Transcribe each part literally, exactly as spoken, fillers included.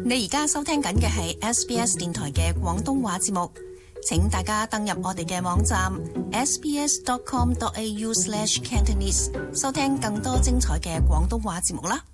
你而家收聽緊嘅係 S B S 電台嘅廣東話節目，請大家登入我哋嘅網站 s b s dot com dot a u slash cantonese 收聽更多精彩嘅廣東話節目啦。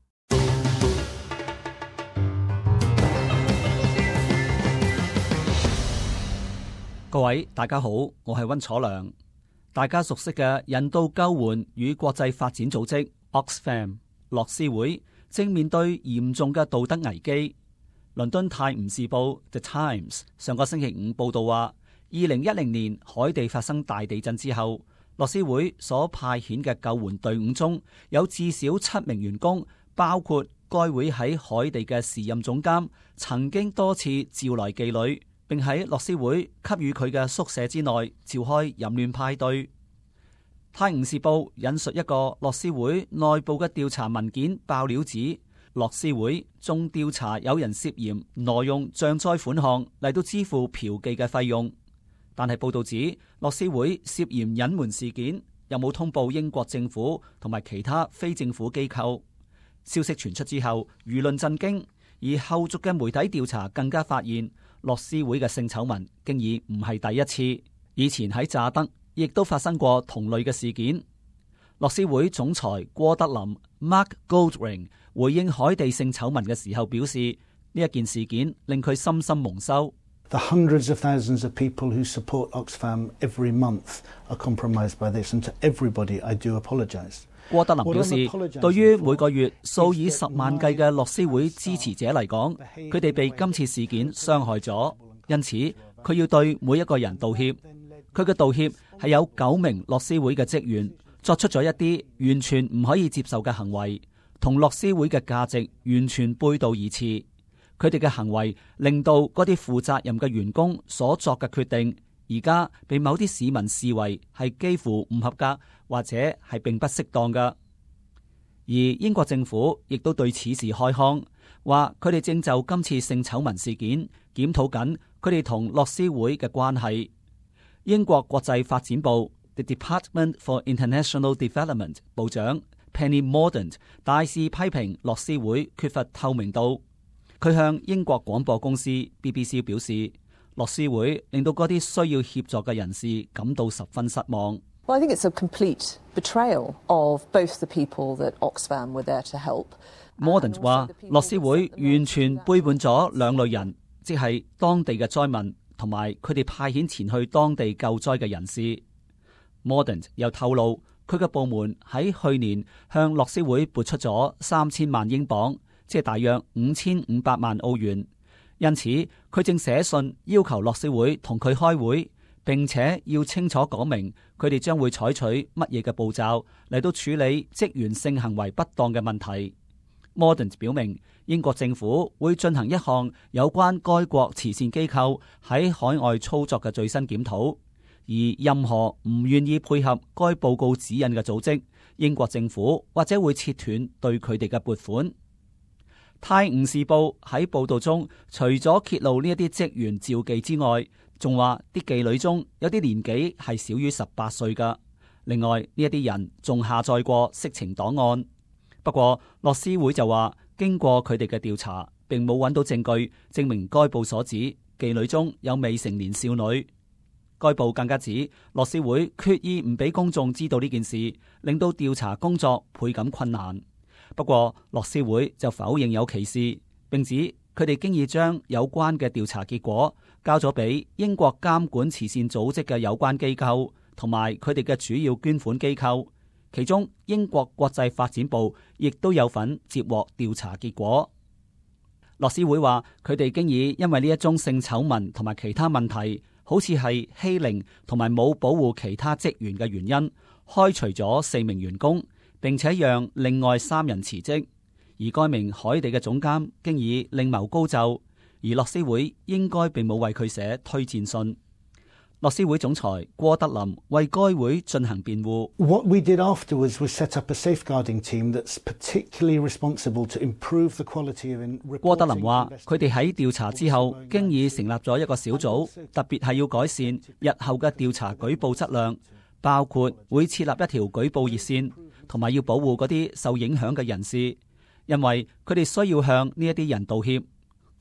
各位大家好，我係溫楚良。大家熟悉嘅人道救援與國際發展組織 Oxfam 樂施會正面對嚴重嘅道德危機。倫敦泰晤士報 The Times 上個星期五報道話，二零一零年海地發生大地震之後，樂施會所派遣嘅救援隊伍中有至少七名員工，包括該會喺海地嘅時任總監，曾經多次召來妓女，並喺樂施會給予佢嘅宿舍之內召開淫亂派對。泰晤士報引述一個樂施會內部嘅調查文件爆料指，樂施會仲調查有人涉嫌挪用賑災款項嚟到支付嫖妓嘅費用，但係報道指樂施會涉嫌隱瞞事件，又冇通報英國政府同埋其他非政府機構。消息傳出之後，輿論震驚，而後續嘅媒體調查更加發現，樂施會嘅性醜聞經已唔係第一次，以前喺乍得亦都發生過同類嘅事件。樂施會總裁郭德林 Mark Goldring 回應海地性醜聞嘅時候表示，呢一件事件令佢深深蒙羞。 The hundreds of thousands of people who support Oxfam every month are compromised by this, and to everybody I do apologize. 郭德林表示，對於每個月數以十萬計嘅樂施會支持者嚟講，佢哋被今次事件傷害咗，因此佢要對每一個人道歉。佢嘅道歉係有九名樂施會嘅職員作出咗一啲完全唔可以接受嘅行為，同樂施會嘅價值完全背道而馳。佢哋嘅行為令到嗰啲負責任嘅員工所作嘅決定，而家被某啲市民視為係幾乎唔合格，或者係並不適當㗎。而英國政府亦都對此事開腔，話佢哋正就今次性醜聞事件檢討緊佢哋同樂施會嘅關係。英國國際發展部 The Department for International Development 部長 Penny Mordaunt 大肆批評樂施會缺乏透明度。佢向英國廣播公司 B B C 表示，樂施會令到嗰啲需要協助嘅人士感到十分失望。 Well, I think it's a complete betrayal of both the people that Oxfam were there to help. Mordaunt 話，樂施會完全背叛咗兩類人，即係當地嘅災民同埋佢哋派遣前去當地救災嘅人士。Mordaunt 又透露，佢嘅部門喺去年向樂施會撥出咗三千萬英鎊，即係大約五千五百萬澳元。因此，佢正寫信要求樂施會同佢開會，並且要清楚講明佢哋將會採取乜嘢嘅步驟嚟到處理職員性行為不當嘅問題。Mordaunt 表明，英國政府會進行一項有關該國慈善機構喺海外操作嘅最新檢討，而任何唔願意配合該報告指引嘅組織，英國政府或者會切斷對佢哋嘅撥款。泰晤士報喺報道中，除咗揭露呢一啲職員召妓之外，仲話啲妓女中有啲年紀係少於十八歲噶。另外呢一啲人仲下載過色情檔案。不過樂施會就話，經過佢哋嘅調查，並冇揾到證據證明該報所指妓女中有未成年少女。該報更加指樂施會決意唔俾公眾知道呢件事，令到調查工作倍感困難。不過樂施會就否認有歧視，並指佢哋經已將有關嘅調查結果交咗俾英國監管慈善組織嘅有關機構同埋佢哋嘅主要捐款機構，其中英國國際發展部亦都有份接獲調查結果。樂施會話佢哋經已因為呢一宗性醜聞同埋其他問題，好似係欺凌同埋冇保護其他職員嘅原因，開除咗四名員工，並且讓另外三人辭職。而該名海地嘅總監經已另謀高就，而樂施會應該並冇為佢寫推薦信。樂施會總裁郭德林為該會進行辯護。 What we did afterwards was set up a safeguarding team that's particularly responsible to improve the quality of reporting. 郭德林話，佢哋喺調查之後，經已成立咗一個小組，特別係要改善日後嘅調查舉報質量，包括會設立一條舉報熱線，同埋要保護嗰啲受影響嘅人士，因為佢哋需要向呢一啲人道歉，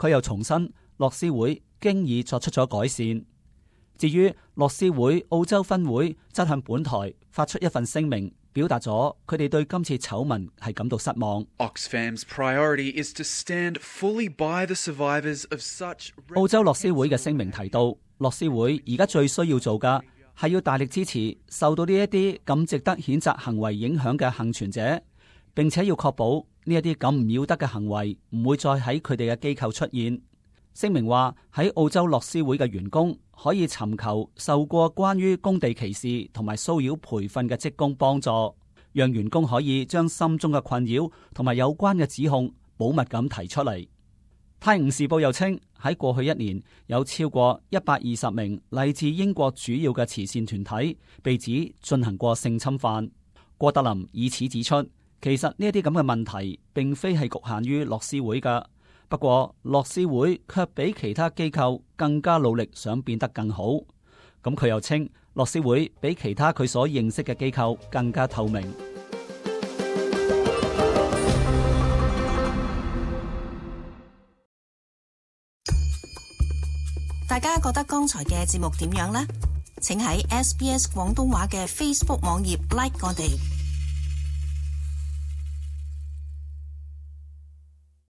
佢又重申樂施會經已作出咗改善。至於樂施會澳洲分會則向本台發出一份聲明，表達咗佢哋對今次醜聞係感到失望。 Oxfam's priority is to stand fully by the survivors of such。 澳洲樂施會嘅聲明提到，樂施會而家最需要做嘅係要大力支持受到呢一啲咁值得譴責行為影響嘅幸存者，並且要確保呢一啲咁唔要得嘅行為唔會再喺佢哋嘅機構出現。聲明話喺澳洲樂施會嘅員工可以尋求受過關於工地歧視同埋騷擾培訓嘅職工幫助，讓員工可以將心中嘅困擾同埋有關嘅指控保密咁提出嚟。泰晤士報又稱喺過去一年有超過一百二十名嚟自英國主要嘅慈善團體被指進行過性侵犯。郭德林以此指出，其實呢一啲咁嘅問題並非係局限於樂施會㗎。不過樂施會卻比其他機構更加努力，想變得更好。咁佢又稱樂施會比其他佢所認識嘅機構更加透明。 大家覺得剛才嘅節目點樣呢？請喺 S B S 廣東話嘅 Facebook 網頁 like 我哋。